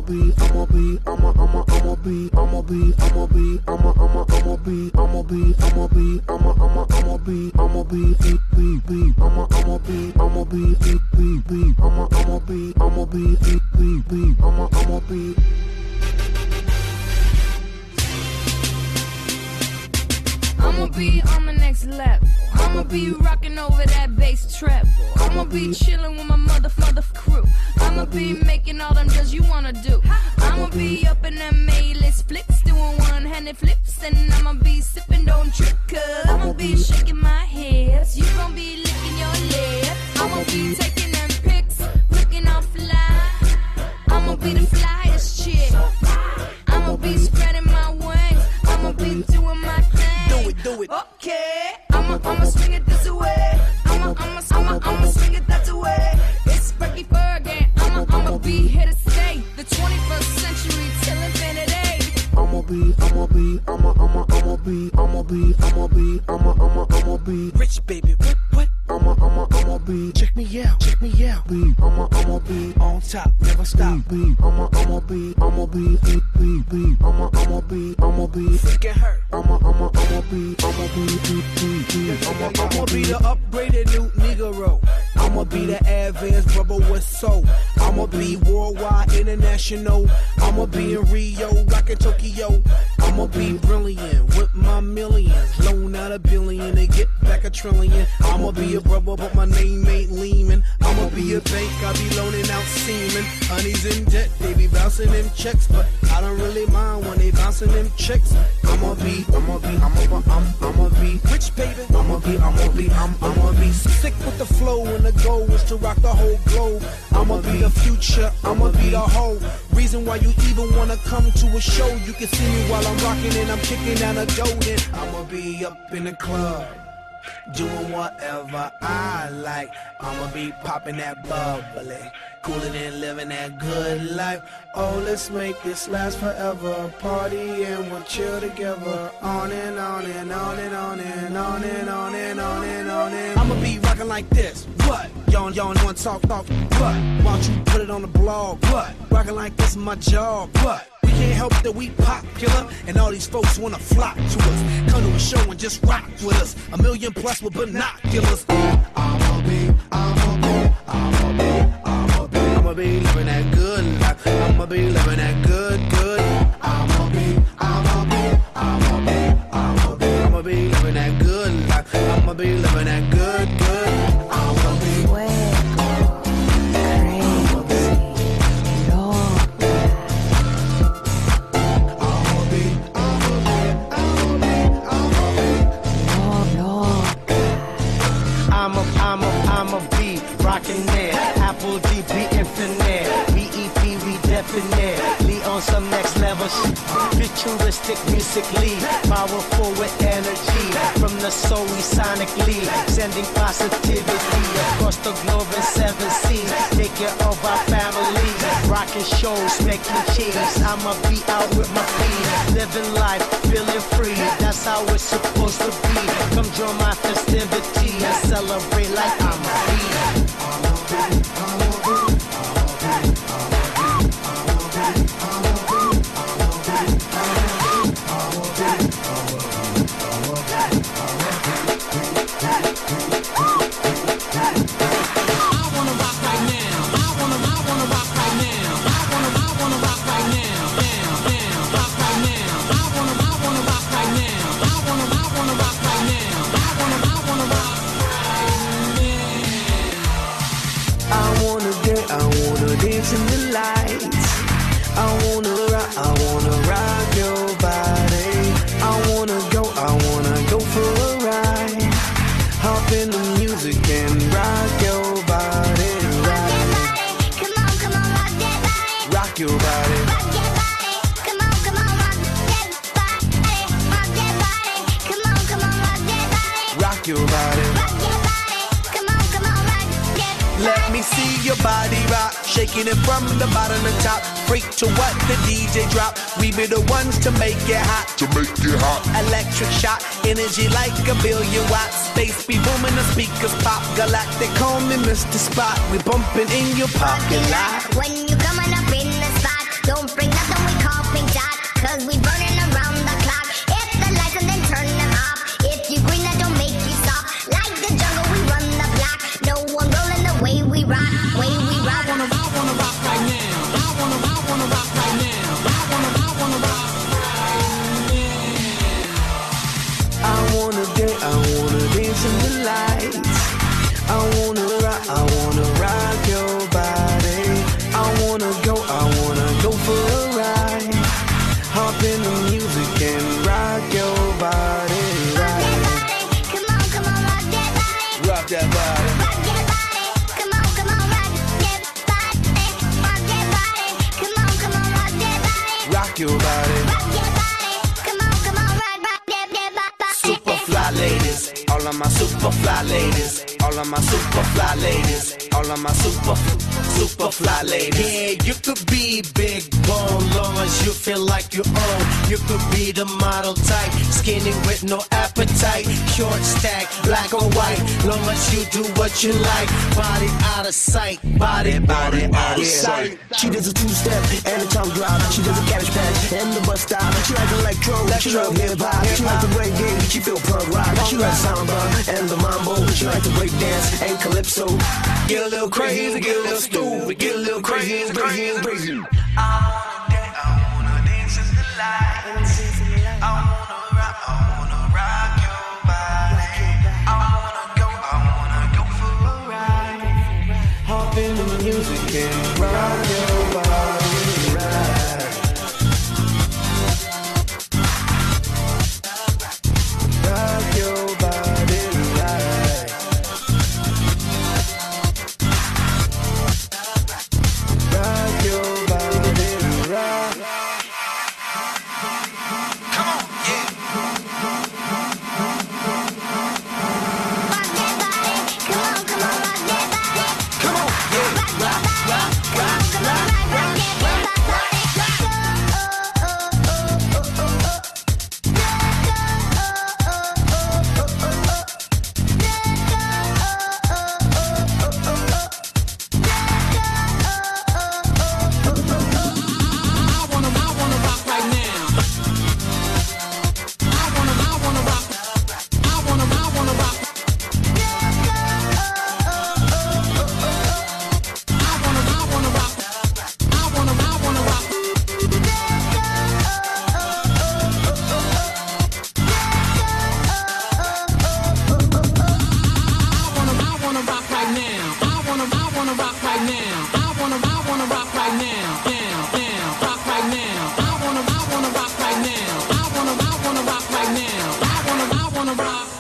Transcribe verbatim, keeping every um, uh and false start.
be, I'ma be, I'ma, I'ma, I'ma be, I'ma be, I'ma be, I'ma, I'ma, I'ma be, I'ma be, I'ma be, I'ma, I'ma, I'ma be, I'ma be, be, be, be, I'ma, I'ma be, I'ma be, be, be, be, I'ma, I'ma be, I'ma be, be, be, be, I'ma, I'ma be. I'ma be on the next level. I'ma be rocking over that bass treble. I'ma be chilling with my mother, mother crew. I'ma be making all them does you wanna do. I'ma be up in them A-list flips, doing one-handed flips, and I'ma be sipping, don't trip, cause I'ma be shaking my hips. You gon' be licking your lips. I'ma be taking them pics, looking all fly. I'ma be the flyest chick. I'ma be spreading my wings. I'ma be doing my thing. Do it, do it. Okay, I'ma, I'ma swing it this way. I'ma, I'ma, I'ma, I'ma swing it that way. It's Frankie Fergie. I'ma, I'ma be here to stay. The twenty-first century till infinity. I'ma be, I'ma be, I'ma, I'ma, I'ma be, I'ma be, I'ma be, I'ma, I'ma, I'ma be rich, baby. What? What? I'ma, I'ma, I'ma be. Check me out, check me out. Be, I'ma, I'ma be on top, never stop. Be, I'ma, I'ma be, I'ma be, be, be, be. I'ma, I'ma be, I'ma be. Freaking hurt. I'ma, I'ma, I'ma be, I'ma be, be, be, be. I'ma, I'ma be the upgraded new Negro. I'ma be the advanced brother with soul. I'ma be worldwide, international. I'ma be in Rio, rockin' Tokyo. I'ma be brilliant with my millions. Loan out a billion and get back a trillion. I'ma be a brother, but my name ain't Lehman. I'ma be a bank, I be loaning out semen. Honey's in debt, they be bouncing them checks, but I don't really mind when they bouncing them checks. I'ma be, I'ma be, I'ma be, I'm, I'ma be rich, baby. I'ma be, I'ma be, I'm, I'ma be sick with the flow, and the goal is to rock the whole globe. I'ma be the future, I'ma be the whole reason why you even wanna come to a show. You can see me while I'm rocking and I'm kicking down a dough. Then I'ma be up in the club, doing whatever I like. I'ma be popping that bubbly, cooling and living that good life. Oh, let's make this last forever. Party and we'll chill together. On and on and on and on and on and on and on and on and I'ma be rocking like this. What? Y'all, y'all wanna talk, talk. What? Why don't you put it on the blog? What? Rocking like this is my job. What? We can't help that we popular, and all these folks wanna flock to us. Come to a show and just rock with us. A million plus with binoculars. I'ma be, I'ma be, I'ma be, I'ma be, I'ma be living that good life. I'ma be living that good, good. I'ma be, I'ma be, I'ma be, I'ma be, I'ma be living that good life. I'ma be living that good, good. I'ma be. Rockin' there, Apple D B infinite, B E P we definite, Lee on some next level shit, futuristic musically, powerful with energy, from the soul we sonically, sending positivity across the globe in seven seas, take care of our family, rockin' shows, making cheese, I'ma be out with my feet, living life, feeling free, that's how it's supposed to be, come join my festivity and celebrate like I'm free. In the lights, I wanna rock, I wanna rock your body. I wanna go, I wanna go for a ride. Hop in the music and rock your body. Rock your body, come on, come on, rock that body. Rock your body, rock your body, come on, come on, rock that body. Rock that body, come on, come on, rock that body. Rock your body, rock your body, come on, come on, rock that body. Let me see your body rock. Shaking it from the bottom to top, freak to what the D J drop. We be the ones to make it hot, to make it hot. Electric shock, energy like a billion watts. Space be booming, the speakers pop. Galactic, call me Mister Spot. We bumping in your parking lot. When you coming up in the spot, don't super fly ladies. All of my super fly ladies. All of my super, super fly ladies. Yeah, you could be big bone, long as you feel like you own. You could be the model type, skinny with no appetite. Short stack, black or white, long as you do what you like. Body out of sight, body, body out of sight. She does a two-step and a tongue drop. She does a cabbage patch and the bus stop. She likes electro, she loves hip-hop. She likes the reggae, she feel punk rock. She likes samba and the mambo. She likes the break dance and calypso. Get a little crazy, get a little stupid, get a little crazy, crazy, crazy. I wanna dance, I wanna dance in the light. I wanna rock, I wanna rock your body. I wanna go, I wanna go for a ride. Hop in the music and rock your body right. Rock your body right. Rock your body right. Come on, yeah. Come on, yeah. Rock, rock, rock, rock. I wanna, I wanna rock right now. I wanna, I wanna rock. I wanna, I wanna rock. I wanna, I wanna rock. I wanna, I wanna rock. I wanna, I wanna rock right now. I wanna, I wanna rock right now. I wanna, I wanna rock right now. Now, now, rock right now. I wanna, I wanna rock right now. I wanna, I wanna rock right now. I wanna, I wanna rock.